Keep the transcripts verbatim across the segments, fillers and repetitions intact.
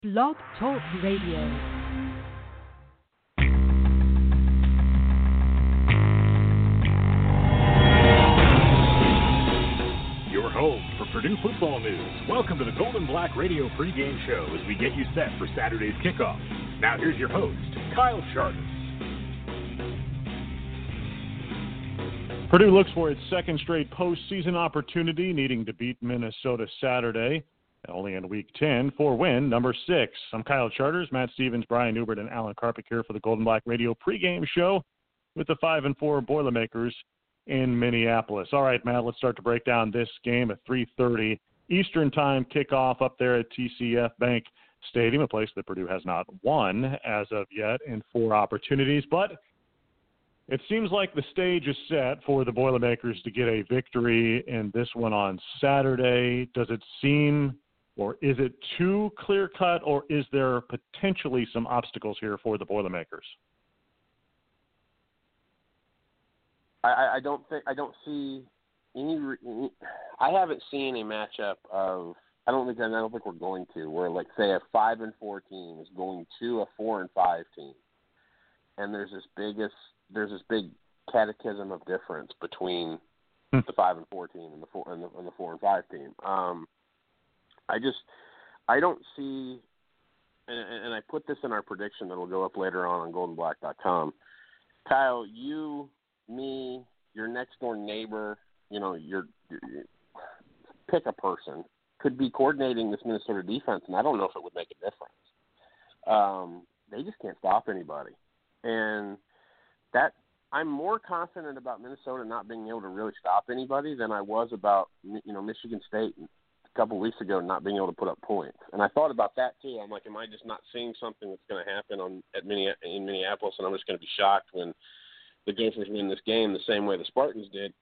Blog Talk Radio. Your home for Purdue football news. Welcome to the Golden Black Radio pregame show as we get you set for Saturday's kickoff. Now here's your host, Kyle Chartis. Purdue looks for its second straight postseason opportunity, needing to beat Minnesota Saturday, only in Week ten, for win number six. I'm Kyle Charters, Matt Stevens, Brian Newbert, and Alan Karpik here for the Golden Black Radio pregame show with the five and four Boilermakers in Minneapolis. All right, Matt, let's start to break down this game at three thirty Eastern Time kickoff up there at T C F Bank Stadium, a place that Purdue has not won as of yet in four opportunities, but it seems like the stage is set for the Boilermakers to get a victory in this one on Saturday. Does it seem, or is it too clear-cut, or is there potentially some obstacles here for the Boilermakers? I, I don't think I don't see any. I haven't seen a matchup of. I don't think I don't think we're going to where, like, say a five and four team is going to a four and five team, and there's this biggest there's this big catechism of difference between hmm. the five and four team and the four and the, and the four and five team. Um, I just I don't see, and, and I put this in our prediction that will go up later on on golden black dot com. Kyle, you. Me, your next door neighbor, you know, your, your pick a person, could be coordinating this Minnesota defense, and I don't know if it would make a difference. Um, they just can't stop anybody. And that I'm more confident about Minnesota not being able to really stop anybody than I was about, you know, Michigan State a couple of weeks ago not being able to put up points. And I thought about that too. I'm like, am I just not seeing something that's going to happen on at Minne- in Minneapolis, and I'm just going to be shocked when the Gophers win this game the same way the Spartans did?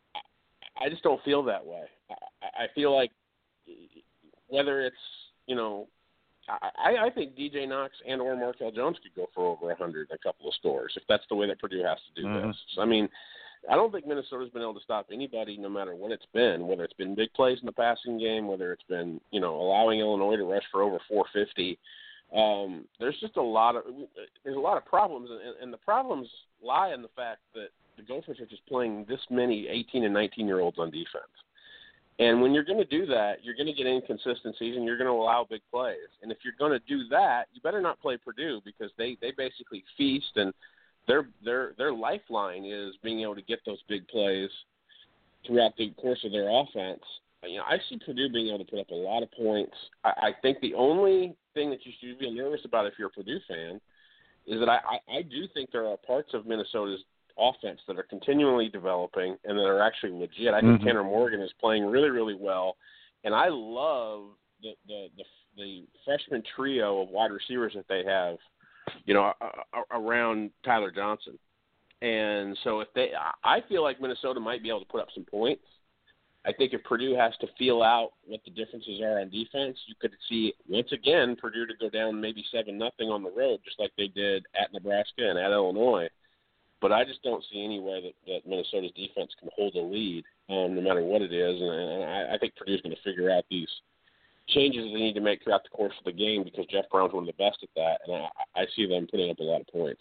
I just don't feel that way. I, I feel like whether it's, you know, I, I think D J Knox and or Markel Jones could go for over one hundred and a couple of scores if that's the way that Purdue has to do mm-hmm. this. I mean, I don't think Minnesota's been able to stop anybody no matter what it's been, whether it's been big plays in the passing game, whether it's been, you know, allowing Illinois to rush for over four fifty. Um, there's just a lot of there's a lot of problems, and, and the problems lie in the fact that the Gophers are just playing this many eighteen and nineteen year olds on defense. And when you're going to do that, you're going to get inconsistencies, and you're going to allow big plays. And if you're going to do that, you better not play Purdue, because they, they basically feast, and their their their lifeline is being able to get those big plays throughout the course of their offense. You know, I see Purdue being able to put up a lot of points. I, I think the only thing that you should be nervous about if you're a Purdue fan is that I, I, I do think there are parts of Minnesota's offense that are continually developing and that are actually legit. I think mm-hmm. Tanner Morgan is playing really, really well, and I love the the, the, the freshman trio of wide receivers that they have, you know, around Tyler Johnson. And so if they, I feel like Minnesota might be able to put up some points. I think if Purdue has to feel out what the differences are on defense, you could see, once again, Purdue to go down maybe seven nothing on the road, just like they did at Nebraska and at Illinois. But I just don't see any way that, that Minnesota's defense can hold a lead, um, no matter what it is. And, and I, I think Purdue's going to figure out these changes they need to make throughout the course of the game, because Jeff Brown's one of the best at that, and I, I see them putting up a lot of points.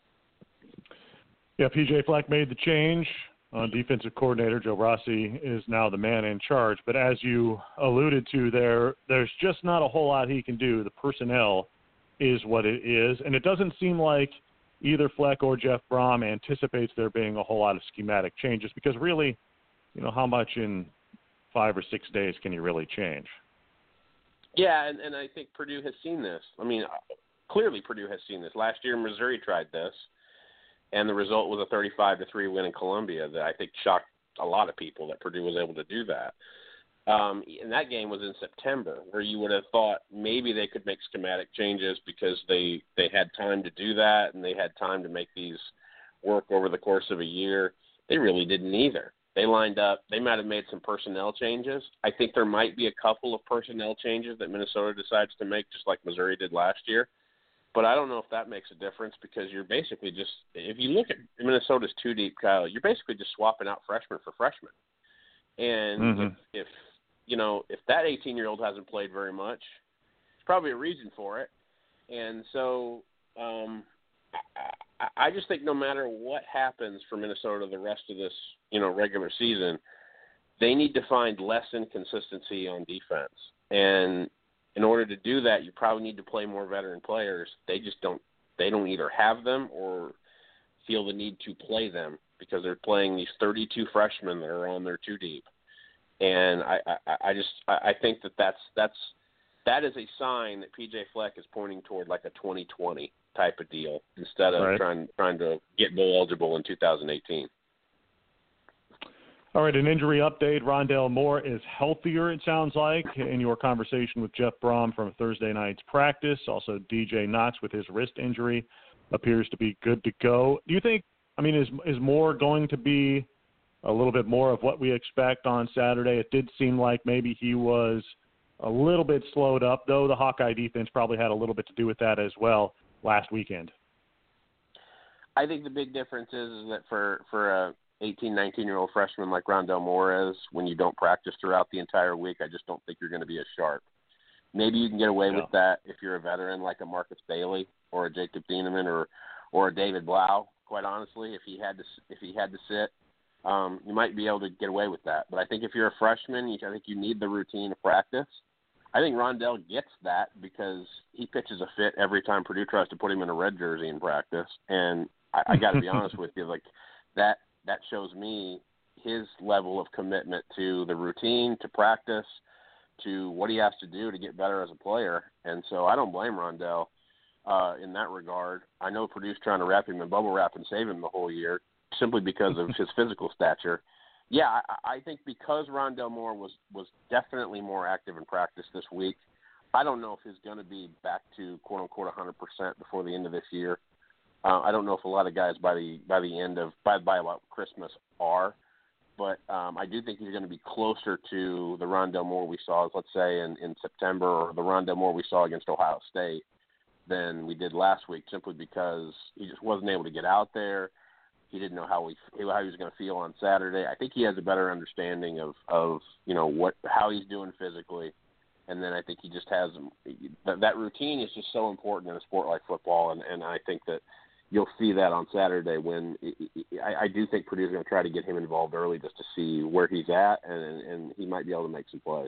Yeah, P J Fleck made the change. Uh, defensive coordinator Joe Rossi is now the man in charge. But as you alluded to there, there's just not a whole lot he can do. The personnel is what it is. And it doesn't seem like either Fleck or Jeff Brom anticipates there being a whole lot of schematic changes, because really, you know, how much in five or six days can you really change? Yeah, and, and I think Purdue has seen this. I mean, clearly Purdue has seen this. Last year Missouri tried this, and the result was a thirty-five to three win in Columbia that I think shocked a lot of people that Purdue was able to do that. Um, and that game was in September, where you would have thought maybe they could make schematic changes because they, they had time to do that and they had time to make these work over the course of a year. They really didn't either. They lined up. They might have made some personnel changes. I think there might be a couple of personnel changes that Minnesota decides to make, just like Missouri did last year. But I don't know if that makes a difference, because you're basically just – if you look at Minnesota's two deep, Kyle, you're basically just swapping out freshmen for freshmen. And mm-hmm. if, if, you know, if that eighteen-year-old hasn't played very much, probably a reason for it. And so um, I, I just think no matter what happens for Minnesota the rest of this, you know, regular season, they need to find less inconsistency on defense. And in order to do that, you probably need to play more veteran players. They just don't – they don't either have them or feel the need to play them because they're playing these thirty-two freshmen that are on their two deep. And I, I, I just – I think that that's – that's that is a sign that P J Fleck is pointing toward like a twenty twenty type of deal instead of right. trying trying to get bowl eligible in two thousand eighteen. All right, an injury update. Rondale Moore is healthier, it sounds like, in your conversation with Jeff Brom from Thursday night's practice. Also, D J Knox with his wrist injury appears to be good to go. Do you think, I mean, is is Moore going to be a little bit more of what we expect on Saturday? It did seem like maybe he was a little bit slowed up, though the Hawkeye defense probably had a little bit to do with that as well last weekend. I think the big difference is, is that for, for a eighteen, nineteen-year-old freshman like Rondale Moore is, when you don't practice throughout the entire week, I just don't think you're going to be as sharp. Maybe you can get away yeah. with that if you're a veteran like a Marcus Bailey or a Jacob Dieneman or or a David Blau. Quite honestly, if he had to if he had to sit, um, you might be able to get away with that. But I think if you're a freshman, you, I think you need the routine of practice. I think Rondale gets that because he pitches a fit every time Purdue tries to put him in a red jersey in practice. And I, I got to be honest with you, like that that shows me his level of commitment to the routine, to practice, to what he has to do to get better as a player. And so I don't blame Rondale uh, in that regard. I know Purdue's trying to wrap him in bubble wrap and save him the whole year simply because of his physical stature. Yeah, I, I think because Rondale Moore was, was definitely more active in practice this week, I don't know if he's going to be back to quote-unquote one hundred percent before the end of this year. Uh, I don't know if a lot of guys by the by the end of by by about Christmas are, but um, I do think he's going to be closer to the Rondale Moore we saw, let's say, in, in September, or the Rondale Moore we saw against Ohio State than we did last week, simply because he just wasn't able to get out there. He didn't know how he how he was going to feel on Saturday. I think he has a better understanding of, of you know what how he's doing physically, and then I think he just has that, that routine is just so important in a sport like football, and, and I think that you'll see that on Saturday when I, I do think Purdue's going to try to get him involved early just to see where he's at, and, and he might be able to make some plays.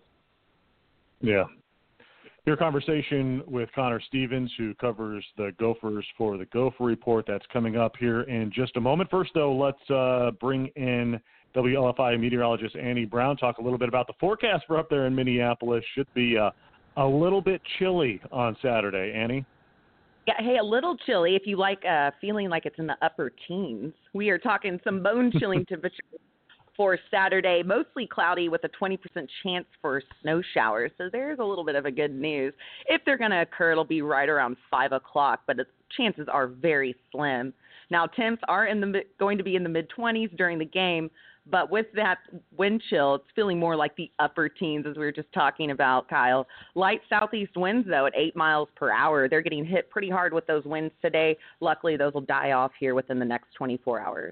Yeah. Your conversation with Connor Stevens, who covers the Gophers for the Gopher Report. That's coming up here in just a moment. First, though, let's uh, bring in W L F I meteorologist Annie Brown, talk a little bit about the forecast for up there in Minneapolis. Should be uh, a little bit chilly on Saturday. Annie? Yeah, hey, a little chilly if you like uh, feeling like it's in the upper teens. We are talking some bone-chilling temperatures for Saturday, mostly cloudy with a twenty percent chance for snow showers. So there's a little bit of a good news. If they're going to occur, it'll be right around five o'clock, but its chances are very slim. Now, temps are in the going to be in the mid-twenties during the game, but with that wind chill, it's feeling more like the upper teens, as we were just talking about, Kyle. Light southeast winds, though, at eight miles per hour. They're getting hit pretty hard with those winds today. Luckily, those will die off here within the next twenty-four hours.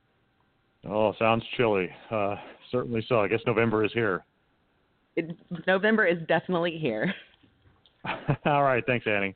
Oh, sounds chilly. Uh, certainly so. I guess November is here. It, November is definitely here. All right. Thanks, Annie.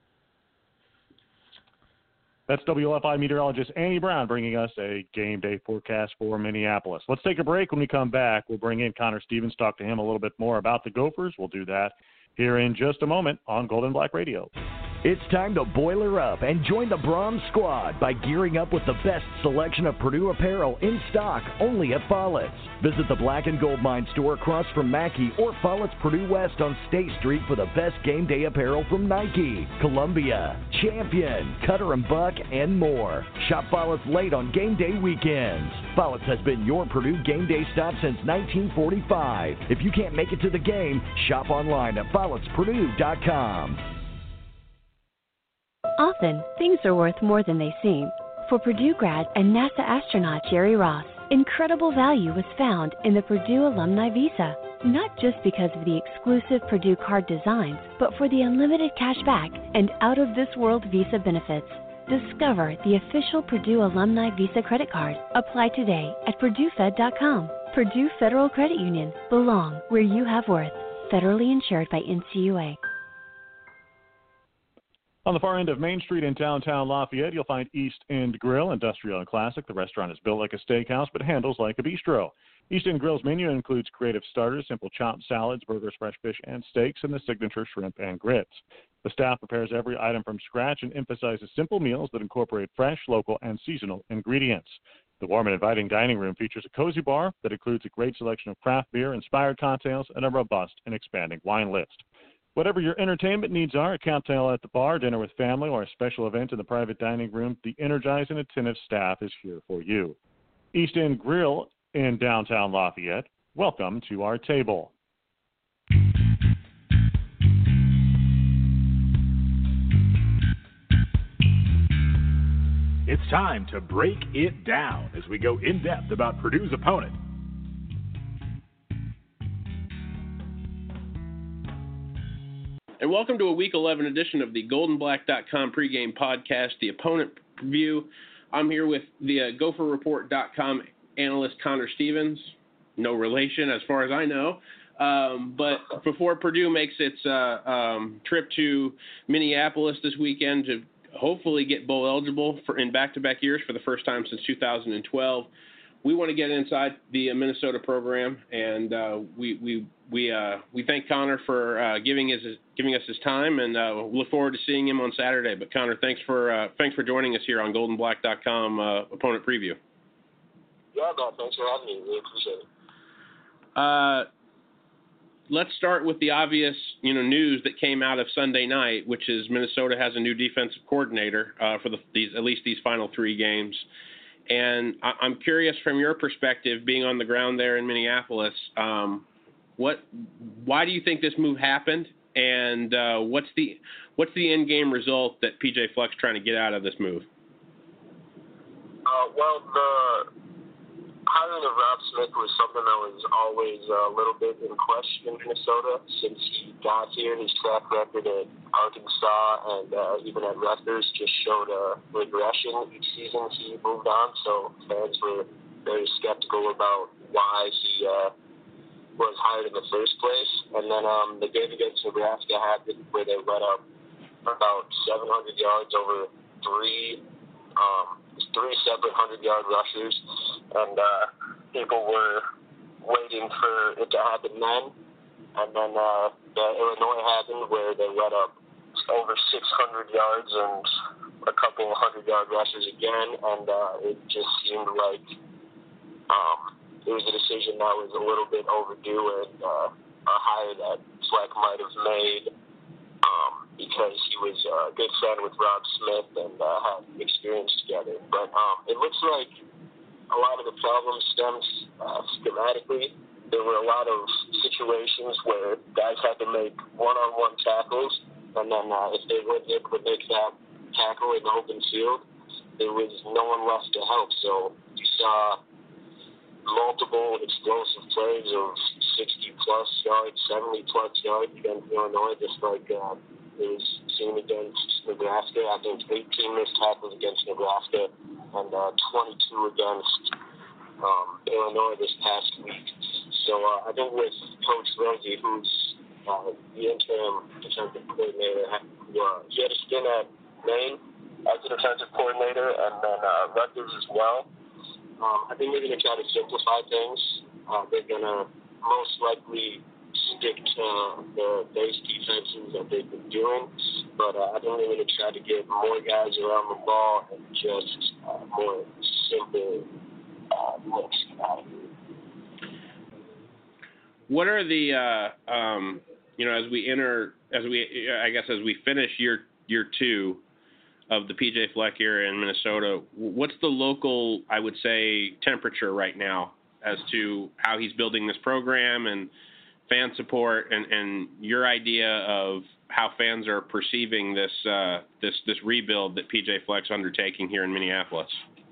That's W L F I meteorologist Annie Brown bringing us a game day forecast for Minneapolis. Let's take a break. When we come back, we'll bring in Connor Stevens, talk to him a little bit more about the Gophers. We'll do that here in just a moment on Golden Black Radio. It's time to boiler up and join the Brahms squad by gearing up with the best selection of Purdue apparel in stock only at Follett's. Visit the Black and Gold Mine store across from Mackey or Follett's Purdue West on State Street for the best game day apparel from Nike, Columbia, Champion, Cutter and Buck, and more. Shop Follett's late on game day weekends. Follett's has been your Purdue game day stop since nineteen forty-five. If you can't make it to the game, shop online at follets purdue dot com. Often, things are worth more than they seem. For Purdue grad and NASA astronaut Jerry Ross, incredible value was found in the Purdue Alumni Visa. Not just because of the exclusive Purdue card designs, but for the unlimited cash back and out-of-this-world Visa benefits. Discover the official Purdue Alumni Visa credit card. Apply today at purdue fed dot com. Purdue Federal Credit Union. Belong where you have worth. Federally insured by N C U A. On the far end of Main Street in downtown Lafayette, you'll find East End Grill, industrial and classic. The restaurant is built like a steakhouse but handles like a bistro. East End Grill's menu includes creative starters, simple chopped salads, burgers, fresh fish, and steaks, and the signature shrimp and grits. The staff prepares every item from scratch and emphasizes simple meals that incorporate fresh, local, and seasonal ingredients. The warm and inviting dining room features a cozy bar that includes a great selection of craft beer, inspired cocktails, and a robust and expanding wine list. Whatever your entertainment needs are, a cocktail at the bar, dinner with family, or a special event in the private dining room, the energized and attentive staff is here for you. East End Grill in downtown Lafayette. Welcome to our table. It's time to break it down as we go in-depth about Purdue's opponent. And welcome to a Week eleven edition of the golden black dot com pregame podcast, The Opponent Review. I'm here with the uh, Gopher Report dot com analyst Connor Stevens. No relation as far as I know. Um, but before Purdue makes its uh, um, trip to Minneapolis this weekend to hopefully get bowl eligible for in back-to-back years for the first time since two thousand twelve, we want to get inside the Minnesota program, and uh, we we we uh, we thank Connor for uh, giving his giving us his time, and uh, look forward to seeing him on Saturday. But Connor, thanks for uh, thanks for joining us here on golden black dot com uh, opponent preview. Yeah, no, thanks for having me. Really appreciate it. Uh, let's start with the obvious, you know, news that came out of Sunday night, which is Minnesota has a new defensive coordinator uh, for the, these at least these final three games. And I, I'm curious, from your perspective, being on the ground there in Minneapolis, um, what, why do you think this move happened, and uh, what's the what's the end game result that P J Fleck's trying to get out of this move? Uh, well, the hiring of Rob Smith was something that was always a little bit in question in Minnesota since he got here. His track record at Arkansas and uh, even at Rutgers just showed a regression each season he moved on, so fans were very skeptical about why he uh, was hired in the first place. And then um, the game against Nebraska happened where they let up about seven hundred yards over three um, three separate hundred-yard rushers, and uh, people were waiting for it to happen then. And then uh, the Illinois happened where they let up over six hundred yards and a couple of hundred-yard rushers again, and uh, it just seemed like um, it was a decision that was a little bit overdue and uh, a hire that Fleck might have made um, because he was a good friend with Rob Smith and uh, had experience together. But um, it looks like a lot of the problem stems uh, schematically. There were a lot of situations where guys had to make one-on-one tackles, and then uh, if they weren't able to make that tackle in the open field, there was no one left to help. So you saw multiple explosive plays of sixty-plus yards, seventy-plus yards against Illinois, just like uh, it was seen against Nebraska. I think eighteen missed tackles against Nebraska and uh, twenty-two against um, Illinois this past week. So uh, I think with Coach Rosie, who's uh, the interim defensive coordinator, uh, he had a stint at Maine as a defensive coordinator, and then uh, Rutgers as well. Um, I think they're going to try to simplify things. Uh, they're going to most likely stick to the base defenses that they've been doing, but uh, I think they're going to try to get more guys around the ball and just uh, more simple uh, looks out of it. What are the, uh, um, you know, as we enter, as we, I guess, as we finish year year two of the P J Fleck era in Minnesota, what's the local, I would say, temperature right now as to how he's building this program and fan support and, and your idea of how fans are perceiving this uh, this this rebuild that P J Fleck's undertaking here in Minneapolis?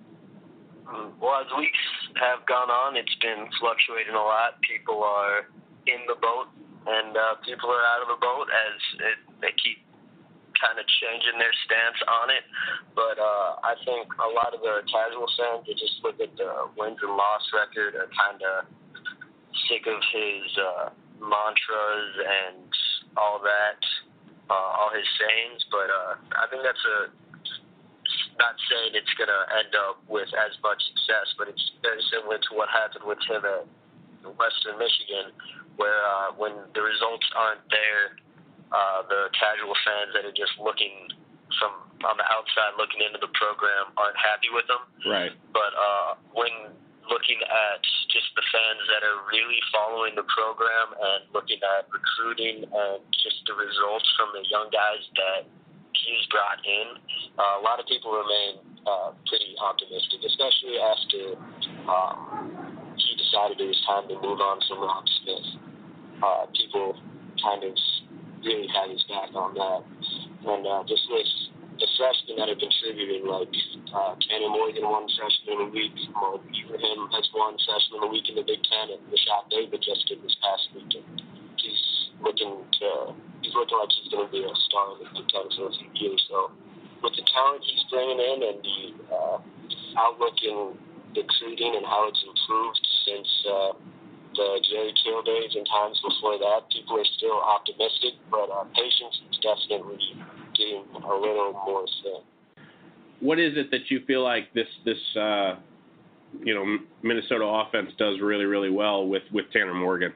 Well, as weeks have gone on, it's been fluctuating a lot. People are in the boat, and uh, people are out of the boat as it, they keep kind of changing their stance on it. But uh, I think a lot of the casual fans that just look at the wins and loss record are kind of sick of his uh, mantras and all that. uh, all his sayings, but uh, I think that's a not saying it's going to end up with as much success, but it's very similar to what happened with him at Western Michigan, where uh, when the results aren't there, uh, the casual fans that are just looking from on the outside, looking into the program, aren't happy with them. Right. But uh, when looking at just the fans that are really following the program and looking at recruiting and just the results from the young guys that he's brought in, uh, a lot of people remain uh, pretty optimistic, especially after um, he decided it was time to move on from Rob Smith. Uh, people kind of really had his back on that. And uh, just with the freshmen that are contributing, like uh, Tanner Morgan won freshman of the week, Mo Ibrahim has won freshman of the week in the Big Ten, and Rashad David just did this past weekend. He's looking to, he's looking like he's going to be a star in the Big Ten for a few years. So with the talent he's bringing in and the uh, outlook in recruiting and how it's improved since uh, the Jerry Kill days and times before that, people are still optimistic, but uh, patience is definitely getting a little more thin. What is it that you feel like this this uh, you know Minnesota offense does really really well with, with Tanner Morgan?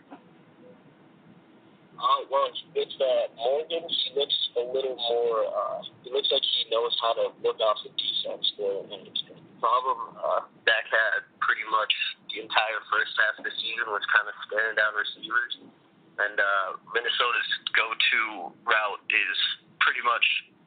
Uh, well, it's that Morgan, he looks a little more, uh, he looks like he knows how to look off the defense there. And the problem uh, Dak had pretty much the entire first half of the season was kind of staring down receivers. And uh, Minnesota's go-to route is pretty much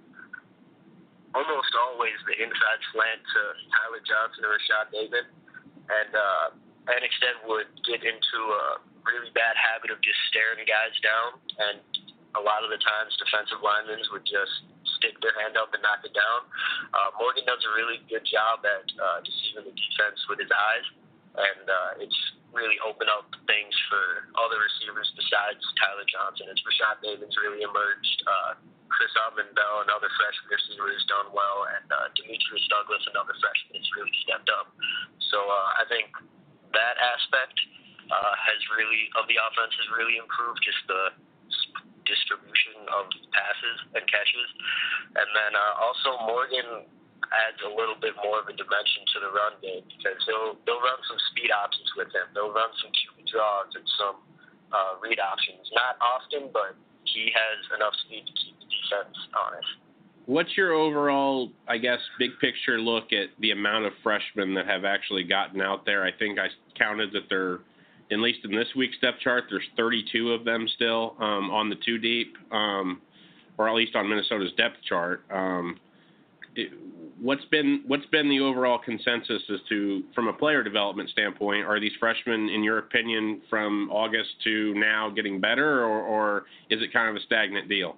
almost always the inside slant to Tyler Johnson or Rashad David. And uh, Anixted would get into a really bad habit of just staring guys down, and a lot of the times defensive linemen would just stick their hand up and knock it down. Uh, Morgan does a really good job at uh, deceiving the defense with his eyes, and uh, it's really opened up things for other receivers besides Tyler Johnson. It's Rashad David's really emerged. Uh, Chris Bell, another freshman receiver, has done well, and uh, Demetrius Douglas, another freshman, has really stepped up. So uh, I think that aspect Uh, has really, of the offense, has really improved, just the distribution of passes and catches. And then uh, also Morgan adds a little bit more of a dimension to the run game, because he'll, they'll run some speed options with him. They'll run some Q B draws and some uh, read options. Not often, but he has enough speed to keep the defense honest. What's your overall, I guess, big picture look at the amount of freshmen that have actually gotten out there? I think I counted that they're, at least in this week's depth chart, there's thirty-two of them still um, on the two deep, um, or at least on Minnesota's depth chart. Um, it, what's been what's been the overall consensus as to, from a player development standpoint, are these freshmen, in your opinion, from August to now getting better, or, or is it kind of a stagnant deal?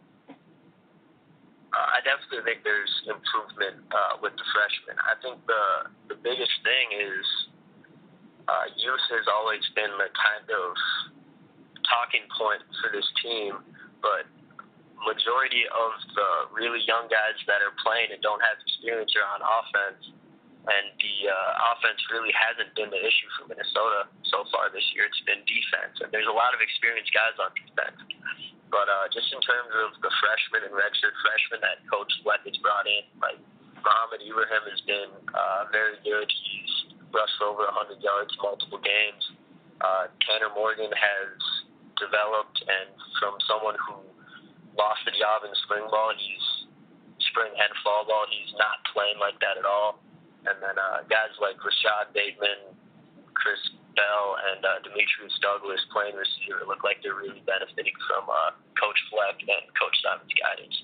Uh, I definitely think there's improvement uh, with the freshmen. I think the the biggest thing is Uh, youth has always been the kind of talking point for this team, but majority of the really young guys that are playing and don't have experience are on offense, and the uh, offense really hasn't been the issue for Minnesota so far this year. It's been defense, and there's a lot of experienced guys on defense. But uh, just in terms of the freshmen and redshirt freshmen that Coach Fleck has brought in, like Mohamed Ibrahim has been uh, very good. He's rushed over one hundred yards multiple games. Uh, Tanner Morgan has developed, and from someone who lost the job in spring ball, he's spring and fall ball, he's not playing like that at all. And then uh, guys like Rashad Bateman, Chris Bell, and uh, Demetrius Douglas playing receiver look like they're really benefiting from uh, Coach Fleck and Coach Simon's guidance.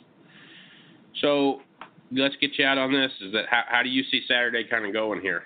So let's get you out on this. Is that how, how do you see Saturday kind of going here?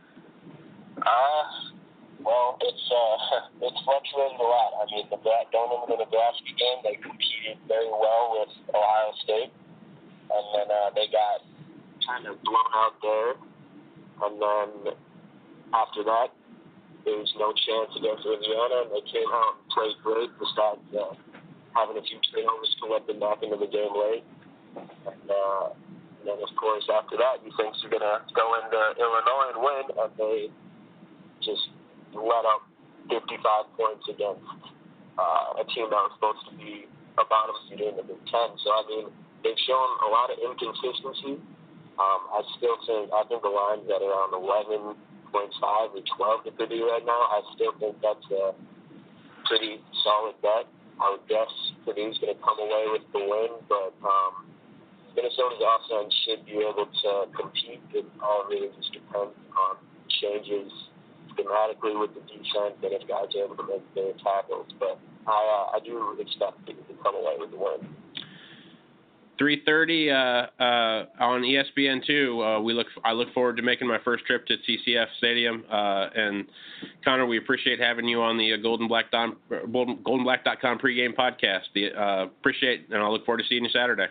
Uh, well, it's uh, it's fluctuated a lot. I mean, the going into the Nebraska game, they competed very well with Ohio State, and then uh, they got kind of blown out there. And then after that, there was no chance against Indiana, and they came out and played great, besides uh, having a few turnovers to let them back into the game late. And, uh, and then, of course, after that, you think you're going to go into Illinois and win, and they just let up fifty-five points against uh, a team that was supposed to be a bottom feeder in the Big Ten. So, I mean, they've shown a lot of inconsistency. Um, I still think, I think the line's at around eleven point five or twelve to Purdue right now. I still think that's a pretty solid bet. I would guess Purdue's going to come away with the win, but um, Minnesota's offense should be able to compete. It all really just depends on changes schematically with the defense and if guys are able to make their tackles. But I, uh, I do expect people to come away with the win. three thirty uh, uh, on E S P N two. Uh, we look. I look forward to making my first trip to C C F Stadium. Uh, and Connor, we appreciate having you on the uh, Golden Black dot golden black dot com pregame podcast. The, uh, appreciate, and I look forward to seeing you Saturday.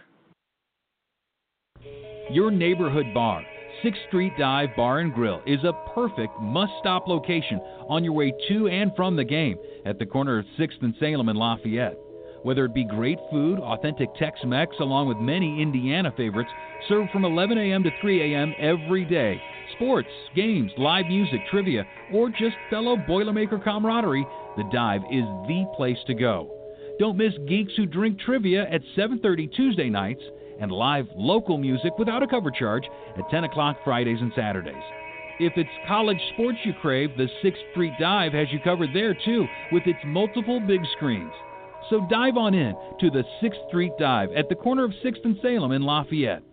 Your neighborhood bar, sixth Street Dive Bar and Grill, is a perfect must-stop location on your way to and from the game at the corner of sixth and Salem in Lafayette. Whether it be great food, authentic Tex-Mex, along with many Indiana favorites, served from eleven a.m. to three a.m. every day, sports, games, live music, trivia, or just fellow Boilermaker camaraderie, the Dive is the place to go. Don't miss Geeks Who Drink Trivia at seven thirty Tuesday nights and live local music without a cover charge at ten o'clock Fridays and Saturdays. If it's college sports you crave, the sixth Street Dive has you covered there too, with its multiple big screens. So dive on in to the sixth Street Dive at the corner of sixth and Salem in Lafayette.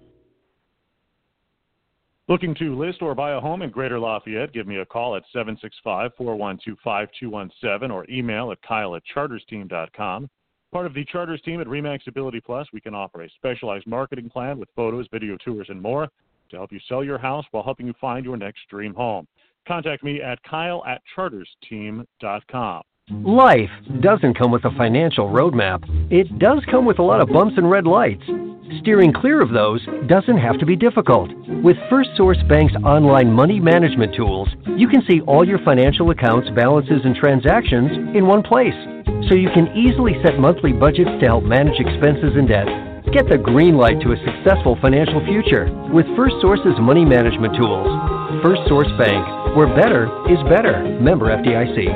Looking to list or buy a home in Greater Lafayette? Give me a call at seven six five, four one two, five two one seven or email at kyle at charters team dot com. Part of the Charters team at RE/MAX Ability Plus, we can offer a specialized marketing plan with photos, video tours, and more to help you sell your house while helping you find your next dream home. Contact me at kyle at charters team dot com. Life doesn't come with a financial roadmap. It does come with a lot of bumps and red lights. Steering clear of those doesn't have to be difficult. With First Source Bank's online money management tools, you can see all your financial accounts, balances, and transactions in one place, so you can easily set monthly budgets to help manage expenses and debt. Get the green light to a successful financial future with First Source's money management tools. First Source Bank, where better is better. Member F D I C.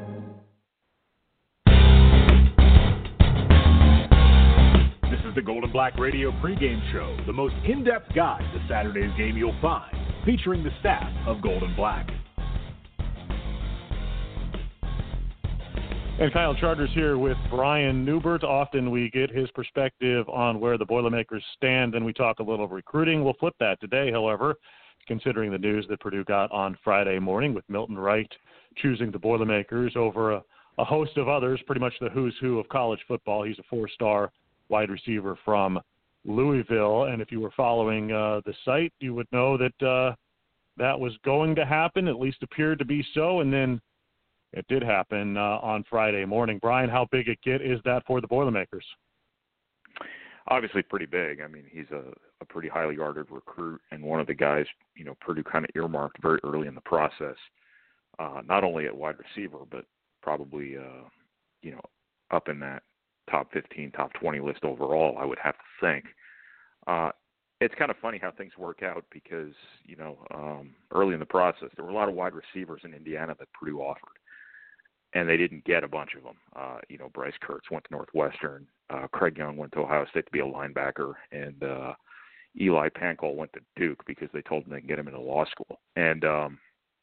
The Golden Black Radio pregame show, the most in-depth guide to Saturday's game you'll find, featuring the staff of Golden Black. And Kyle Charters here with Brian Newbert. Often we get his perspective on where the Boilermakers stand, and we talk a little recruiting. We'll flip that today, however, considering the news that Purdue got on Friday morning with Milton Wright choosing the Boilermakers over a, a host of others, pretty much the who's who of college football. He's a four-star wide receiver from Louisville, and if you were following uh, the site, you would know that uh, that was going to happen, at least appeared to be so, and then it did happen uh, on Friday morning. Brian, how big a get is that for the Boilermakers? Obviously pretty big. I mean, he's a, a pretty highly yarded recruit and one of the guys, you know, Purdue kind of earmarked very early in the process, uh, not only at wide receiver, but probably, uh, you know, up in that top fifteen, top twenty list overall, I would have to think. Uh, it's kind of funny how things work out because, you know, um, early in the process, there were a lot of wide receivers in Indiana that Purdue offered, and they didn't get a bunch of them. Uh, you know, Bryce Kurtz went to Northwestern. Uh, Craig Young went to Ohio State to be a linebacker, and uh, Eli Pankol went to Duke because they told him they could get him into law school. And um,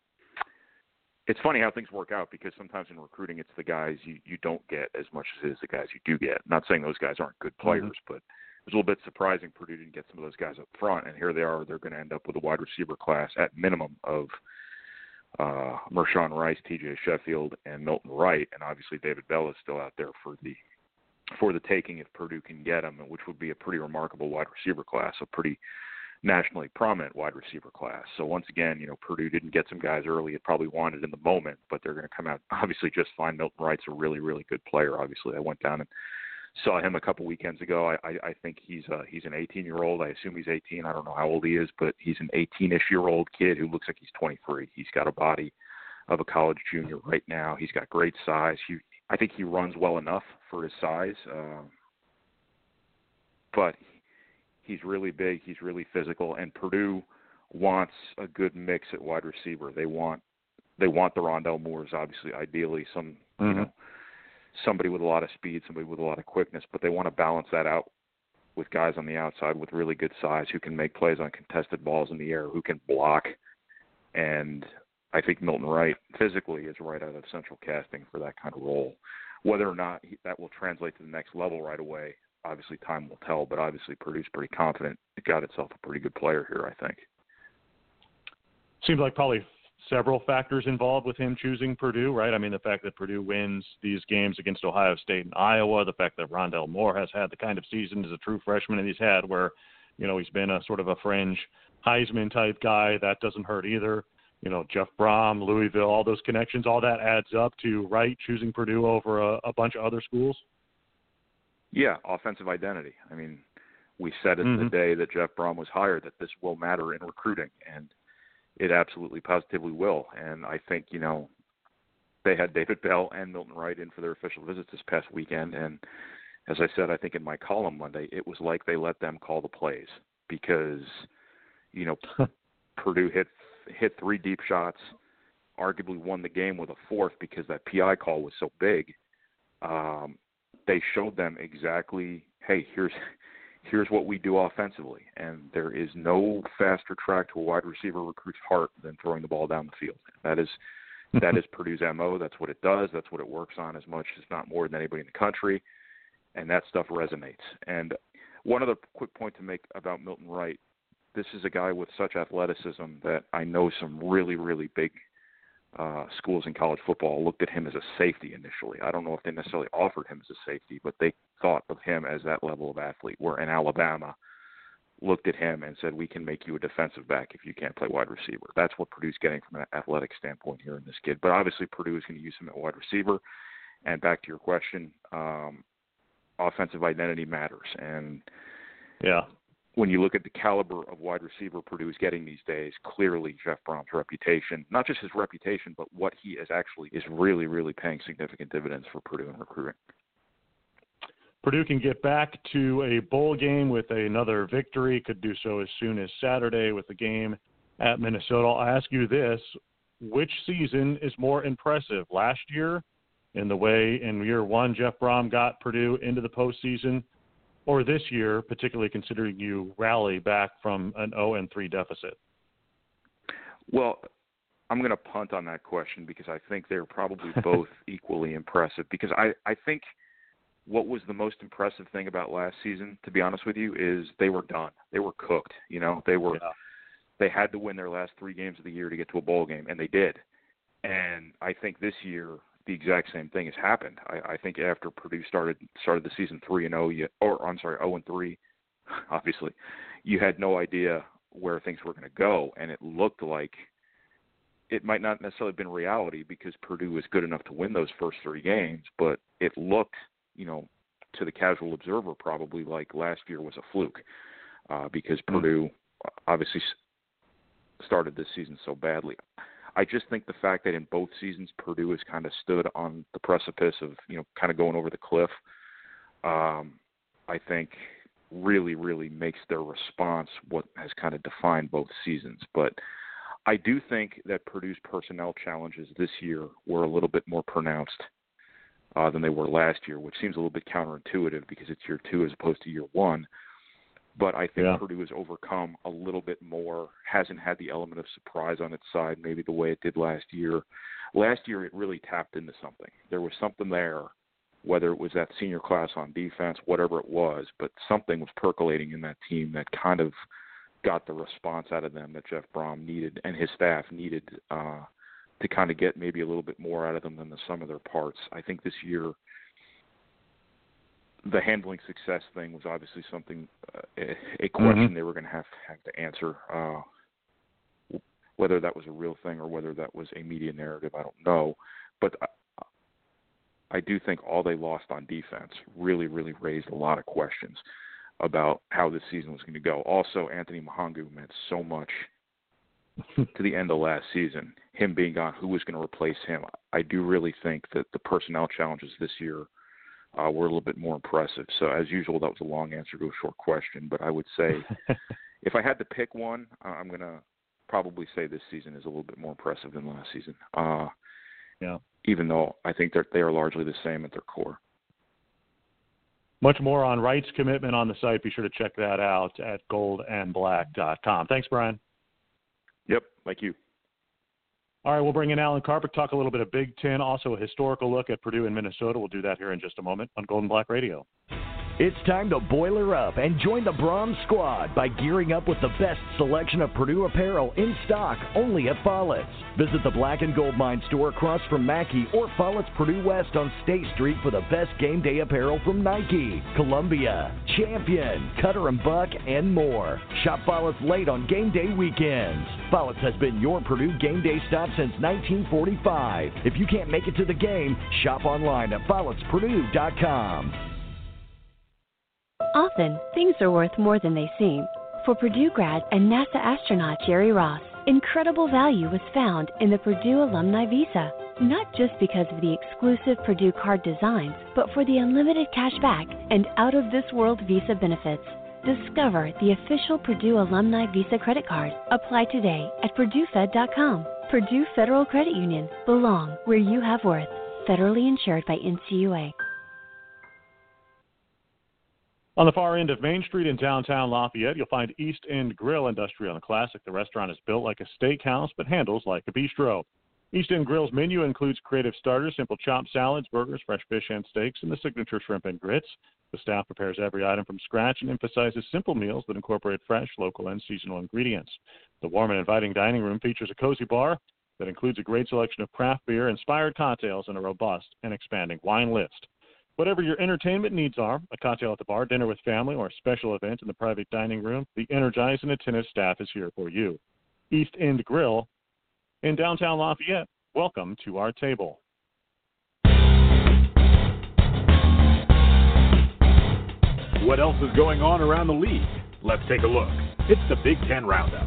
it's funny how things work out because sometimes in recruiting it's the guys you, you don't get as much as it is the guys you do get. Not saying those guys aren't good players, mm-hmm. but it was a little bit surprising Purdue didn't get some of those guys up front, and here they are. They're going to end up with a wide receiver class at minimum of uh, Mershawn Rice, T J Sheffield, and Milton Wright, and obviously David Bell is still out there for the for the taking if Purdue can get him, which would be a pretty remarkable wide receiver class, a pretty nationally prominent wide receiver class. So once again, you know, Purdue didn't get some guys early it probably wanted in the moment, but they're going to come out obviously just fine. Milton Wright's a really, really good player. Obviously, I went down and saw him a couple weekends ago. I, I, I think he's uh, he's an eighteen-year-old. I assume he's eighteen. I don't know how old he is, but he's an eighteen-ish-year-old kid who looks like he's twenty-three. He's got a body of a college junior right now. He's got great size. He, I think he runs well enough for his size, uh, but he's really big. He's really physical, and Purdue wants a good mix at wide receiver. They want they want the Rondell Moores, obviously, ideally some mm-hmm. you know somebody with a lot of speed, somebody with a lot of quickness, but they want to balance that out with guys on the outside with really good size who can make plays on contested balls in the air, who can block. And I think Milton Wright physically is right out of central casting for that kind of role. Whether or not he, that will translate to the next level right away, obviously time will tell, but obviously Purdue's pretty confident. It got itself a pretty good player here, I think. Seems like probably several factors involved with him choosing Purdue, right? I mean, the fact that Purdue wins these games against Ohio State and Iowa, the fact that Rondell Moore has had the kind of season as a true freshman that he's had where, you know, he's been a sort of a fringe Heisman-type guy. That doesn't hurt either. You know, Jeff Brom, Louisville, all those connections, all that adds up to Wright choosing Purdue over a, a bunch of other schools? Yeah, offensive identity. I mean, we said it mm-hmm. the day that Jeff Brom was hired that this will matter in recruiting, and it absolutely positively will. And I think, you know, they had David Bell and Milton Wright in for their official visits this past weekend. And as I said, I think in my column Monday, it was like they let them call the plays because, you know, Purdue hit hit three deep shots, arguably won the game with a fourth because that P I call was so big. Um, they showed them exactly, hey, here's here's what we do offensively. And there is no faster track to a wide receiver recruit's heart than throwing the ball down the field. That is that is Purdue's M O. That's what it does. That's what it works on as much, if not more, than anybody in the country. And that stuff resonates. And one other quick point to make about Milton Wright, this is a guy with such athleticism that I know some really, really big uh, schools in college football looked at him as a safety initially. I don't know if they necessarily offered him as a safety, but they thought of him as that level of athlete, where in Alabama looked at him and said, we can make you a defensive back if you can't play wide receiver. That's what Purdue's getting from an athletic standpoint here in this kid. But obviously Purdue is going to use him at wide receiver. And back to your question, um, offensive identity matters. And yeah, when you look at the caliber of wide receiver Purdue is getting these days, clearly Jeff Brom's reputation, not just his reputation, but what he is actually is really, really paying significant dividends for Purdue in recruiting. Purdue can get back to a bowl game with another victory, could do so as soon as Saturday with the game at Minnesota. I'll ask you this, which season is more impressive? Last year, in the way in year one Jeff Brom got Purdue into the postseason, or this year, particularly considering you rally back from an oh and three deficit? Well, I'm going to punt on that question because I think they're probably both equally impressive. Because I, I think what was the most impressive thing about last season, to be honest with you, is they were done. They were cooked. You know, they were. Yeah. They had to win their last three games of the year to get to a bowl game, and they did. And I think this year the exact same thing has happened. I, I think after Purdue started started the season three and oh, or I'm sorry, oh and three, obviously, you had no idea where things were going to go, and it looked like it might not necessarily have been reality because Purdue was good enough to win those first three games, but it looked, you know, to the casual observer probably like last year was a fluke uh, because mm-hmm. Purdue obviously started this season so badly. I just think the fact that in both seasons Purdue has kind of stood on the precipice of, you know, kind of going over the cliff, um, I think really, really makes their response what has kind of defined both seasons. But I do think that Purdue's personnel challenges this year were a little bit more pronounced uh, than they were last year, which seems a little bit counterintuitive because it's year two as opposed to year one. But I think yeah. Purdue has overcome a little bit more, hasn't had the element of surprise on its side, maybe the way it did last year. Last year, it really tapped into something. There was something there, whether it was that senior class on defense, whatever it was, but something was percolating in that team that kind of got the response out of them that Jeff Brom needed and his staff needed uh, to kind of get maybe a little bit more out of them than the sum of their parts. I think this year, the handling success thing was obviously something, uh, a, a question mm-hmm. they were going to have have to answer. Uh, whether that was a real thing or whether that was a media narrative, I don't know. But I, I do think all they lost on defense really, really raised a lot of questions about how this season was going to go. Also, Anthony Mahangu meant so much to the end of last season. Him being gone, who was going to replace him? I do really think that the personnel challenges this year Uh, were a little bit more impressive. So, as usual, that was a long answer to a short question. But I would say if I had to pick one, uh, I'm going to probably say this season is a little bit more impressive than last season. Uh, Yeah. Even though I think that they are largely the same at their core. Much more on Wright's commitment on the site. Be sure to check that out at gold and black dot com. Thanks, Brian. Yep, thank you. All right, we'll bring in Alan Carpick, talk a little bit of Big Ten, also a historical look at Purdue and Minnesota. We'll do that here in just a moment on Golden Black Radio. It's time to boiler up and join the Brahms squad by gearing up with the best selection of Purdue apparel in stock only at Follett's. Visit the Black and Gold Mine store across from Mackey or Follett's Purdue West on State Street for the best game day apparel from Nike, Columbia, Champion, Cutter and Buck, and more. Shop Follett's late on game day weekends. Follett's has been your Purdue game day stop since nineteen forty-five. If you can't make it to the game, shop online at follets purdue dot com. Often, things are worth more than they seem. For Purdue grad and NASA astronaut Jerry Ross, incredible value was found in the Purdue Alumni Visa. Not just because of the exclusive Purdue card designs, but for the unlimited cash back and out-of-this-world Visa benefits. Discover the official Purdue Alumni Visa credit card. Apply today at purdue fed dot com. Purdue Federal Credit Union. Belong where you have worth. Federally insured by N C U A. On the far end of Main Street in downtown Lafayette, you'll find East End Grill Industrial and Classic. The restaurant is built like a steakhouse, but handles like a bistro. East End Grill's menu includes creative starters, simple chopped salads, burgers, fresh fish and steaks, and the signature shrimp and grits. The staff prepares every item from scratch and emphasizes simple meals that incorporate fresh, local, and seasonal ingredients. The warm and inviting dining room features a cozy bar that includes a great selection of craft beer, inspired cocktails, and a robust and expanding wine list. Whatever your entertainment needs are, a cocktail at the bar, dinner with family, or a special event in the private dining room, the energized and attentive staff is here for you. East End Grill in downtown Lafayette. Welcome to our table. What else is going on around the league? Let's take a look. It's the Big Ten Roundup.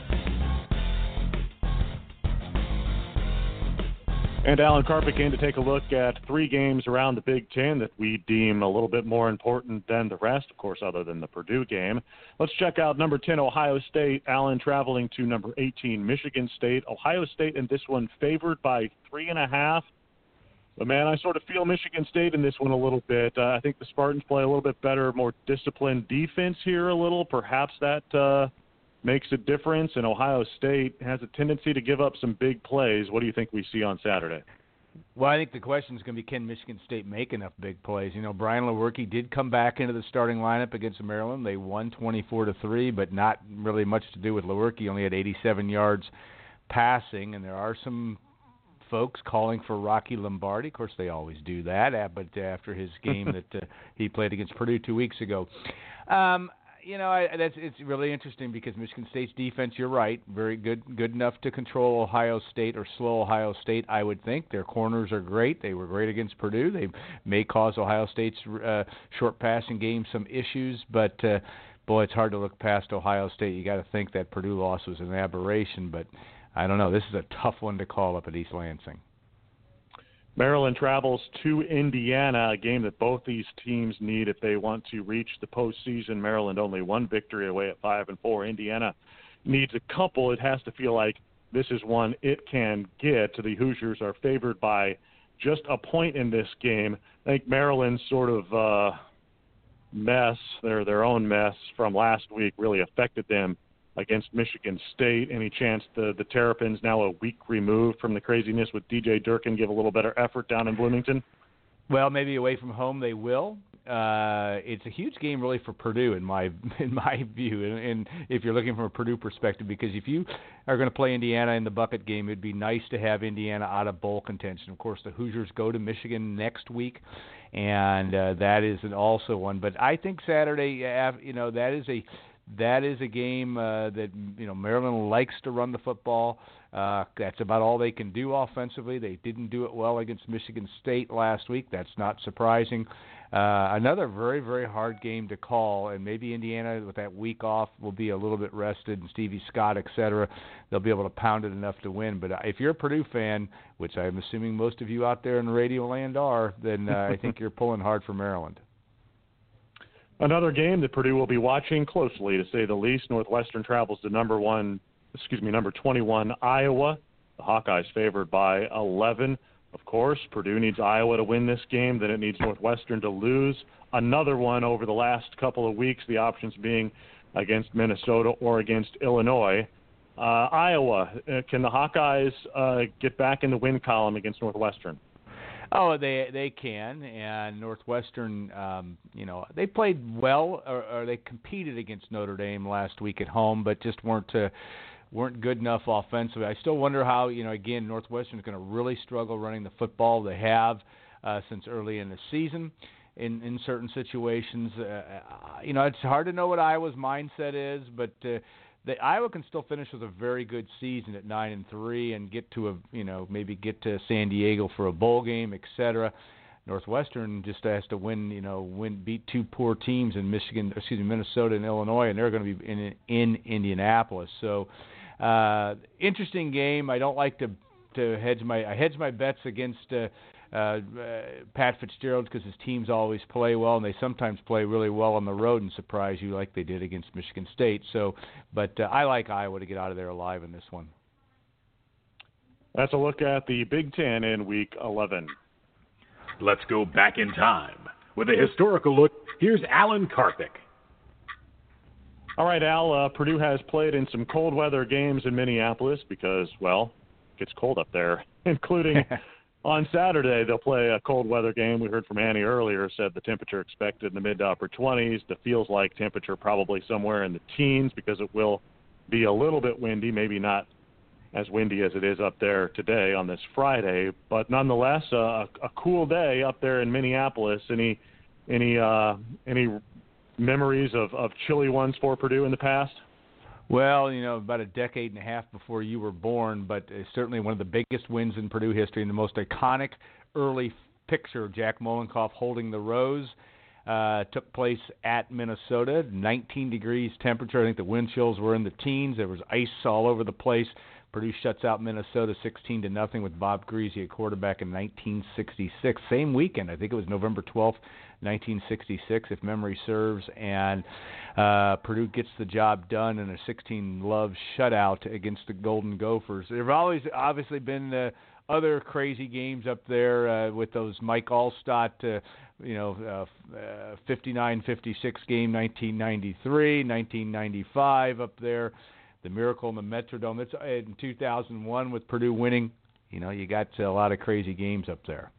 And Alan Carpick in to take a look at three games around the Big Ten that we deem a little bit more important than the rest, of course, other than the Purdue game. Let's check out number ten, Ohio State. Alan traveling to number eighteen, Michigan State. Ohio State in this one favored by three and a half. But, man, I sort of feel Michigan State in this one a little bit. Uh, I think the Spartans play a little bit better, more disciplined defense here a little. Perhaps that uh, makes a difference, and Ohio State has a tendency to give up some big plays. What do you think we see on Saturday? Well, I think the question is going to be, can Michigan State make enough big plays? You know, Brian Lewerke did come back into the starting lineup against Maryland. They won twenty-four to three, but not really much to do with Lewerke. He only had eighty-seven yards passing, and there are some folks calling for Rocky Lombardi. Of course, they always do that, but after his game that uh, he played against Purdue two weeks ago. Um, you know, I, that's it's really interesting because Michigan State's defense, you're right, very good, good enough to control Ohio State or slow Ohio State, I would think. Their corners are great. They were great against Purdue. They may cause Ohio State's uh, short passing game some issues, but uh, boy, it's hard to look past Ohio State. You got to think that Purdue loss was an aberration, but I don't know. This is a tough one to call up at East Lansing. Maryland travels to Indiana, a game that both these teams need if they want to reach the postseason. Maryland only one victory away at five and four. Indiana needs a couple. It has to feel like this is one it can get. The Hoosiers are favored by just a point in this game. I think Maryland's sort of uh, mess, their their own mess from last week, really affected them against Michigan State. Any chance the, the Terrapins, now a week removed from the craziness with D J Durkin, give a little better effort down in Bloomington? Well, maybe away from home they will. Uh, it's a huge game really for Purdue in my in my view, and, and if you're looking from a Purdue perspective, because if you are going to play Indiana in the bucket game, it'd be nice to have Indiana out of bowl contention. Of course, the Hoosiers go to Michigan next week, and uh, that is an also one. But I think Saturday, you know, that is a That is a game uh, that, you know, Maryland likes to run the football. Uh, that's about all they can do offensively. They didn't do it well against Michigan State last week. That's not surprising. Uh, another very, very hard game to call, and maybe Indiana with that week off will be a little bit rested, and Stevie Scott, et cetera, they'll be able to pound it enough to win. But if you're a Purdue fan, which I'm assuming most of you out there in Radio Land are, then uh, I think you're pulling hard for Maryland. Another game that Purdue will be watching closely, to say the least. Northwestern travels to number one, excuse me, number twenty-one Iowa. The Hawkeyes favored by eleven. Of course, Purdue needs Iowa to win this game. Then it needs Northwestern to lose. Another one over the last couple of weeks, the options being against Minnesota or against Illinois. Uh, Iowa, uh, can the Hawkeyes uh, get back in the win column against Northwestern? Oh, they they can, and Northwestern, um, you know, they played well, or, or they competed against Notre Dame last week at home, but just weren't uh, weren't good enough offensively. I still wonder how, you know, again, Northwestern is going to really struggle running the football. They have uh, since early in the season in, in certain situations. Uh, you know, it's hard to know what Iowa's mindset is, but uh, the, Iowa can still finish with a very good season at nine and three and get to a, you know, maybe get to San Diego for a bowl game, et cetera. Northwestern just has to win, you know, win beat two poor teams in Michigan, excuse me, Minnesota and Illinois, and they're going to be in in Indianapolis. So, uh, interesting game. I don't like to to hedge my I hedge my bets against uh, uh, uh, Pat Fitzgerald because his teams always play well, and they sometimes play really well on the road and surprise you like they did against Michigan State. So, but uh, I like Iowa to get out of there alive in this one. That's a look at the Big Ten in Week eleven. Let's go back in time. With a historical look, here's Alan Karpik. All right, Al, uh, Purdue has played in some cold weather games in Minneapolis because, well, it gets cold up there, including on Saturday they'll play a cold weather game. We heard from Annie earlier, said the temperature expected in the mid to upper twenties. The feels like temperature probably somewhere in the teens because it will be a little bit windy, maybe not as windy as it is up there today on this Friday, but nonetheless, uh, a cool day up there in Minneapolis. Any any uh, any memories of, of chilly ones for Purdue in the past? Well, you know, about a decade and a half before you were born, but uh, certainly one of the biggest wins in Purdue history and the most iconic early picture of Jack Molenkoff holding the Rose uh, took place at Minnesota, nineteen degrees temperature. I think the wind chills were in the teens. There was ice all over the place. Purdue shuts out Minnesota sixteen to nothing with Bob Greasy at quarterback in nineteen sixty-six. Same weekend, I think it was November twelfth, nineteen sixty-six, if memory serves. And uh, Purdue gets the job done in a sixteen love shutout against the Golden Gophers. There have always obviously been uh, other crazy games up there uh, with those Mike Allstott, uh, you know, uh, uh, fifty-nine fifty-six game, nineteen ninety-three, nineteen ninety-five up there. The Miracle in the Metrodome. That's in two thousand one with Purdue winning. You know, you got a lot of crazy games up there.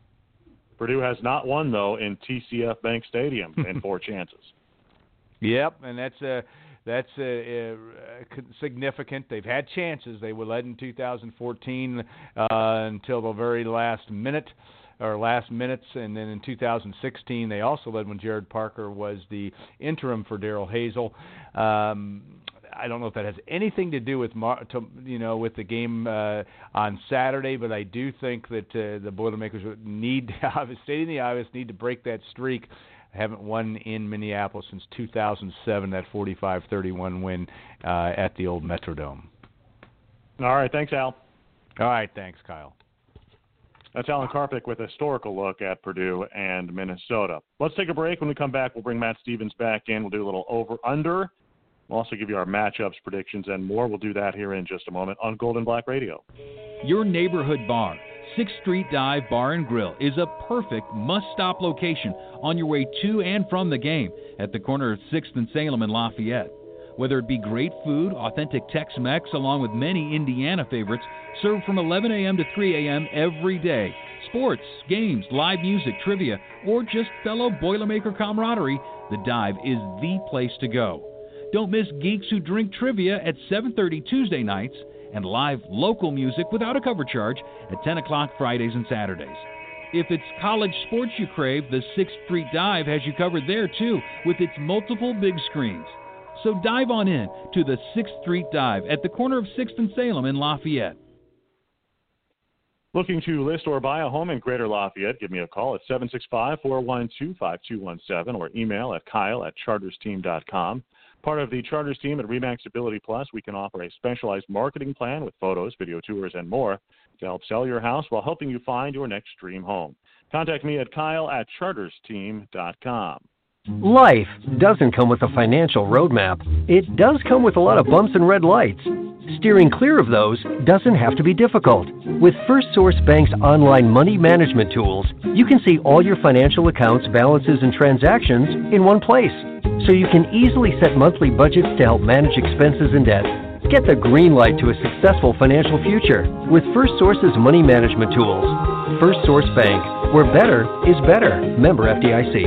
Purdue has not won, though, in T C F Bank Stadium in four chances. Yep, and that's a, that's a, a significant. They've had chances. They were led in two thousand fourteen uh, until the very last minute. or last minutes, and then in two thousand sixteen they also led when Jared Parker was the interim for Darrell Hazel. Um, I don't know if that has anything to do with to, you know with the game uh, on Saturday, but I do think that uh, the Boilermakers need, stating the obvious, need to break that streak. I haven't won in Minneapolis since two thousand seven, that forty-five thirty-one win uh, at the old Metrodome. All right, thanks, Al. All right, thanks, Kyle. That's Alan Karpik with a historical look at Purdue and Minnesota. Let's take a break. When we come back, we'll bring Matt Stevens back in. We'll do a little over-under. We'll also give you our matchups, predictions, and more. We'll do that here in just a moment on Golden Black Radio. Your neighborhood bar, sixth Street Dive Bar and Grill, is a perfect must-stop location on your way to and from the game at the corner of sixth and Salem in Lafayette. Whether it be great food, authentic Tex-Mex, along with many Indiana favorites, served from eleven a.m. to three a.m. every day. Sports, games, live music, trivia, or just fellow Boilermaker camaraderie, the Dive is the place to go. Don't miss Geeks Who Drink Trivia at seven thirty Tuesday nights and live local music without a cover charge at ten o'clock Fridays and Saturdays. If it's college sports you crave, the sixth Street Dive has you covered there too with its multiple big screens. So dive on in to the sixth Street Dive at the corner of sixth and Salem in Lafayette. Looking to list or buy a home in Greater Lafayette? Give me a call at seven six five, four one two, five two one seven or email at kyle at charters team dot com. Part of the Charters team at Remax Ability Plus, we can offer a specialized marketing plan with photos, video tours, and more to help sell your house while helping you find your next dream home. Contact me at kyle at charters team dot com. Life doesn't come with a financial roadmap. It does come with a lot of bumps and red lights. Steering clear of those doesn't have to be difficult. With First Source Bank's online money management tools, you can see all your financial accounts, balances, and transactions in one place. So you can easily set monthly budgets to help manage expenses and debt. Get the green light to a successful financial future with First Source's money management tools. First Source Bank, where better is better. Member F D I C.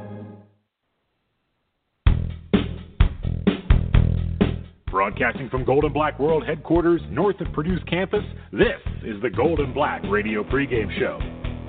Broadcasting from Gold and Black World Headquarters, north of Purdue's campus, this is the Gold and Black Radio Pregame Show.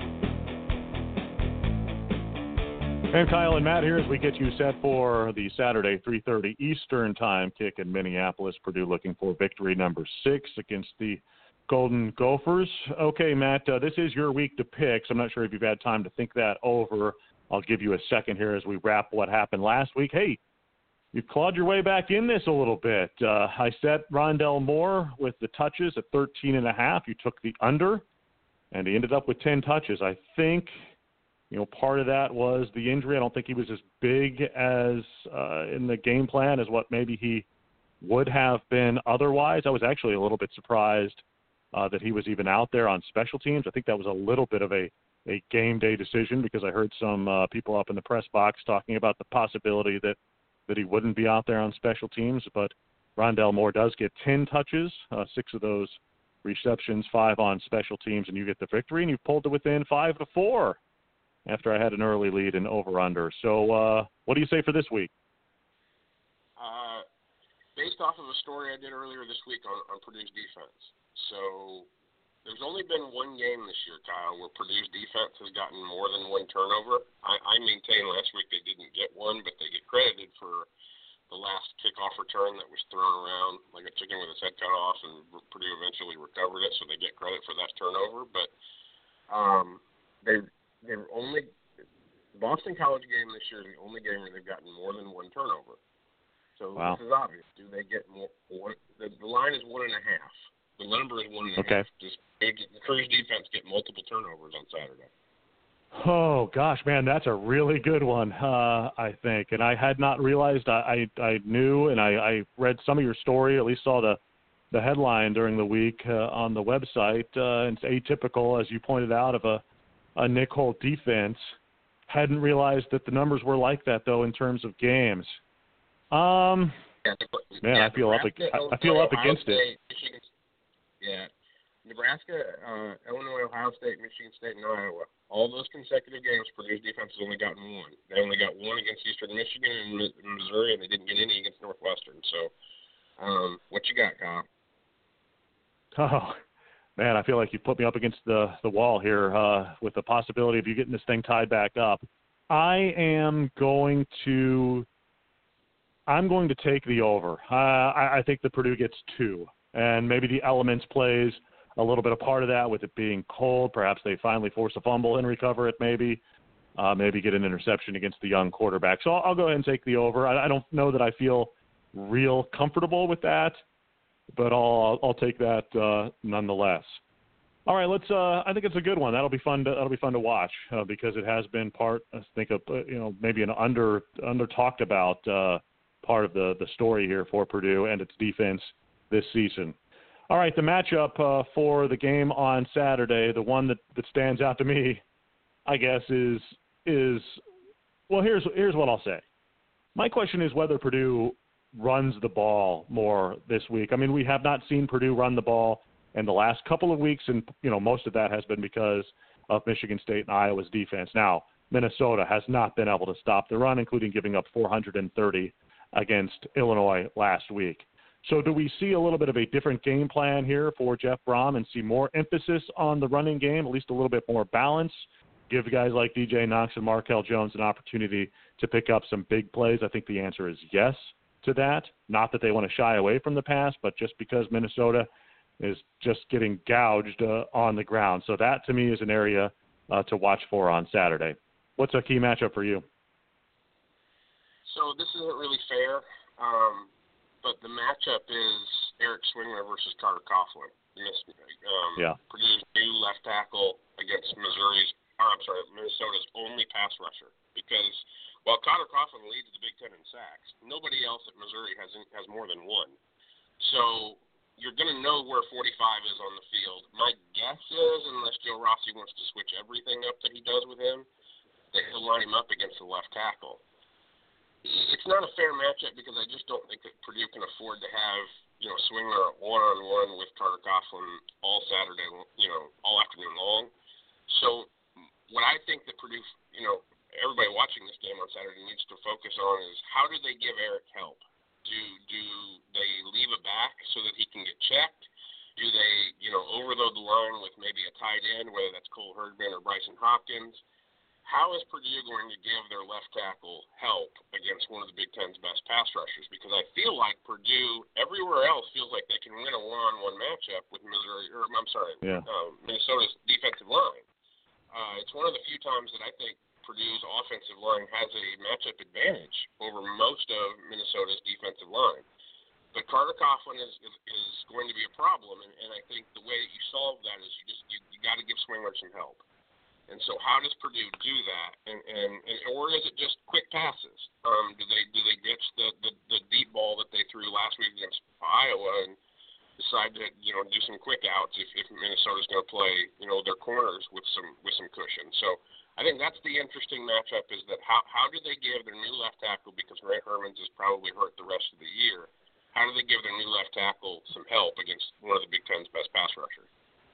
And Kyle and Matt here as we get you set for the Saturday three thirty Eastern Time kick in Minneapolis. Purdue looking for victory number six against the Golden Gophers. Okay, Matt, uh, this is your week to pick, so I'm not sure if you've had time to think that over. I'll give you a second here as we wrap what happened last week. Hey, you've clawed your way back in this a little bit. Uh, I set Rondell Moore with the touches at thirteen and a half. You took the under, and he ended up with ten touches. I think, you know, part of that was the injury. I don't think he was as big as uh, in the game plan as what maybe he would have been otherwise. I was actually a little bit surprised uh, that he was even out there on special teams. I think that was a little bit of a, a game day decision because I heard some uh, people up in the press box talking about the possibility that, that he wouldn't be out there on special teams. But Rondell Moore does get ten touches, uh, six of those receptions, five on special teams, and you get the victory, and you've pulled to within five to four. After I had an early lead in over-under. So uh, what do you say for this week? Uh, based off of a story I did earlier this week on, on Purdue's defense. So there's only been one game this year, Kyle, where Purdue's defense has gotten more than one turnover. I, I maintain last week they didn't get one, but they get credited for the last kickoff return that was thrown around like a chicken with its head cut off, and Purdue eventually recovered it, so they get credit for that turnover. But um, they They've only the Boston College game this year is the only game where they've gotten more than one turnover. So wow. This is obvious. Do they get more? One, the, the line is one and a half. The number is one and a okay. half. Does the Purdue defense get multiple turnovers on Saturday? Oh gosh, man, that's a really good one. Uh, I think, and I had not realized. I I, I knew, and I, I read some of your story. At least saw the the headline during the week uh, on the website. Uh, it's atypical, as you pointed out, of a a Nick Holt defense. Hadn't realized that the numbers were like that, though, in terms of games. Um, yeah, man, yeah, I feel Nebraska, up. I, I feel up Ohio against State, it. Michigan, yeah, Nebraska, uh, Illinois, Ohio State, Michigan State, and Iowa. All those consecutive games, Purdue's defense has only gotten one. They only got one against Eastern Michigan and Missouri, and they didn't get any against Northwestern. So, um, what you got, Kyle? Oh. Man, I feel like you put me up against the, the wall here uh, with the possibility of you getting this thing tied back up. I am going to I'm going to take the over. Uh, I, I think the Purdue gets two, and maybe the elements plays a little bit a part of that with it being cold. Perhaps they finally force a fumble and recover it. Maybe uh, maybe get an interception against the young quarterback. So I'll, I'll go ahead and take the over. I, I don't know that I feel real comfortable with that, but I'll I'll take that uh, nonetheless. All right, let's. Uh, I think it's a good one. That'll be fun. To, that'll be fun to watch uh, because it has been part. I think of uh, you know maybe an under under talked about uh, part of the the story here for Purdue and its defense this season. All right, the matchup uh, for the game on Saturday, the one that, that stands out to me, I guess, is is well. Here's here's what I'll say. My question is whether Purdue runs the ball more this week. I mean, we have not seen Purdue run the ball in the last couple of weeks, and you know most of that has been because of Michigan State and Iowa's defense. Now, Minnesota has not been able to stop the run, including giving up four hundred thirty against Illinois last week. So do we see a little bit of a different game plan here for Jeff Brohm and see more emphasis on the running game, at least a little bit more balance, give guys like D J Knox and Markel Jones an opportunity to pick up some big plays? I think the answer is yes to that. Not that they want to shy away from the pass, but just because Minnesota is just getting gouged uh, on the ground. So that, to me, is an area uh, to watch for on Saturday. What's a key matchup for you? So this isn't really fair, um, but the matchup is Eric Swingler versus Carter Coughlin. Um, yeah. Purdue's new left tackle against Missouri's, or I'm sorry, Minnesota's only pass rusher. Because while Carter Coughlin leads the Big Ten in sacks, nobody else at Missouri has has more than one. So you're going to know where forty-five is on the field. My guess is, unless Joe Rossi wants to switch everything up that he does with him, that he'll line him up against the left tackle. It's not a fair matchup because I just don't think that Purdue can afford to have, you know, Swingler one-on-one with Carter Coughlin all Saturday, you know, all afternoon long. So what I think that Purdue, you know, everybody watching this game on Saturday needs to focus on is how do they give Eric help? Do do they leave it back so that he can get checked? Do they, you know, overload the line with maybe a tight end, whether that's Cole Herdman or Bryson Hopkins? How is Purdue going to give their left tackle help against one of the Big Ten's best pass rushers? Because I feel like Purdue, everywhere else, feels like they can win a one-on-one matchup with Missouri, or I'm sorry, yeah. um, Minnesota's defensive line. Uh, it's one of the few times that I think Purdue's offensive line has a matchup advantage over most of Minnesota's defensive line. But Carter Coughlin is, is, is going to be a problem, and, and I think the way that you solve that is you just you, you got to give Swingler some help. And so how does Purdue do that? And, and, and or is it just quick passes? Um, do they do they ditch the, the, the deep ball that they threw last week against Iowa and decide to, you know, do some quick outs if, if Minnesota's going to play, you know, their corners with some with some cushion? So I think that's the interesting matchup is that how how do they give their new left tackle, because Grant Hermans is probably hurt the rest of the year, how do they give their new left tackle some help against one of the Big Ten's best pass rushers?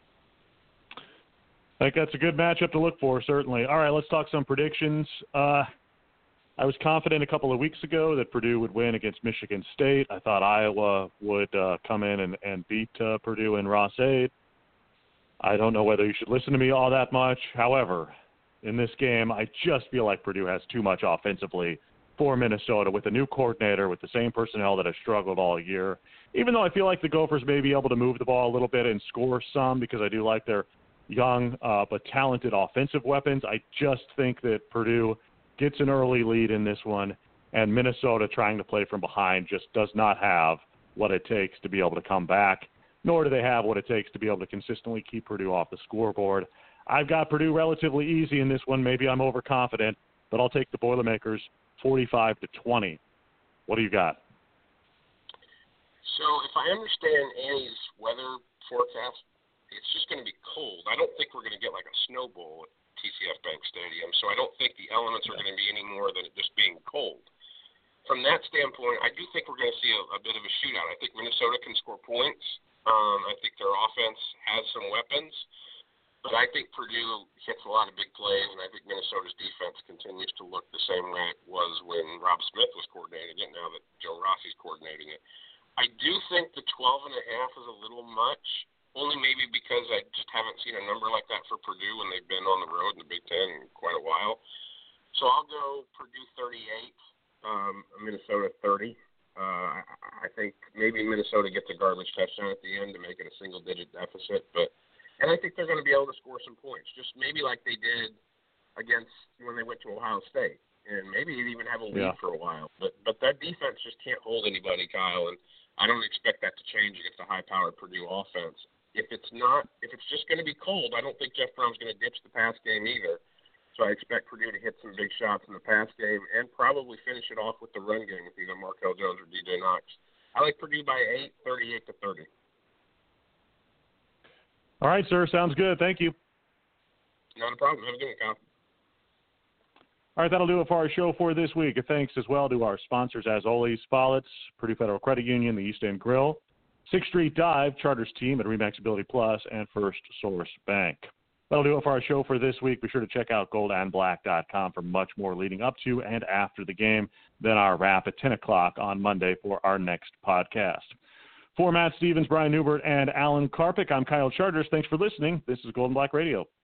I think that's a good matchup to look for, certainly. All right, let's talk some predictions. Uh, I was confident a couple of weeks ago that Purdue would win against Michigan State. I thought Iowa would uh, come in and, and beat uh, Purdue in Ross-Ade. I don't know whether you should listen to me all that much. However, in this game, I just feel like Purdue has too much offensively for Minnesota with a new coordinator, with the same personnel that has struggled all year. Even though I feel like the Gophers may be able to move the ball a little bit and score some because I do like their young uh, but talented offensive weapons, I just think that Purdue gets an early lead in this one, and Minnesota trying to play from behind just does not have what it takes to be able to come back, nor do they have what it takes to be able to consistently keep Purdue off the scoreboard. I've got Purdue relatively easy in this one. Maybe I'm overconfident, but I'll take the Boilermakers forty-five to twenty. What do you got? So if I understand Annie's weather forecast, it's just going to be cold. I don't think we're going to get like a snow bowl at T C F Bank Stadium, so I don't think the elements are going to be any more than it just being cold. From that standpoint, I do think we're going to see a, a bit of a shootout. I think Minnesota can score points. Um, I think their offense has some weapons, but I think Purdue hits a lot of big plays, and I think Minnesota's defense continues to look the same way it was when Rob Smith was coordinating it, now that Joe Rossi's coordinating it. I do think the twelve and a half is a little much. Only maybe because I just haven't seen a number like that for Purdue when they've been on the road in the Big Ten in quite a while. So I'll go Purdue thirty-eight, um, Minnesota thirty. Uh, I think maybe Minnesota gets a garbage touchdown at the end to make it a single-digit deficit, but and I think they're going to be able to score some points, just maybe like they did against when they went to Ohio State, and maybe even have a lead yeah. for a while. But but that defense just can't hold anybody, Kyle, and I don't expect that to change against a high-powered Purdue offense. If it's not, if it's just going to be cold, I don't think Jeff Brohm's going to ditch the pass game either. So I expect Purdue to hit some big shots in the pass game and probably finish it off with the run game with either Markel Jones or D J Knox. I like Purdue by eight, thirty-eight to thirty. All right, sir. Sounds good. Thank you. Not a problem. Have a good one, Kyle. All right, that'll do it for our show for this week. Thanks as well to our sponsors, as always, Follett, Purdue Federal Credit Union, the East End Grill, Sixth Street Dive, Charters Team at Remax Ability Plus, and First Source Bank. That'll do it for our show for this week. Be sure to check out gold and black dot com for much more leading up to and after the game. Then our wrap at ten o'clock on Monday for our next podcast. For Matt Stevens, Brian Newbert, and Alan Karpick, I'm Kyle Charters. Thanks for listening. This is Gold and Black Radio.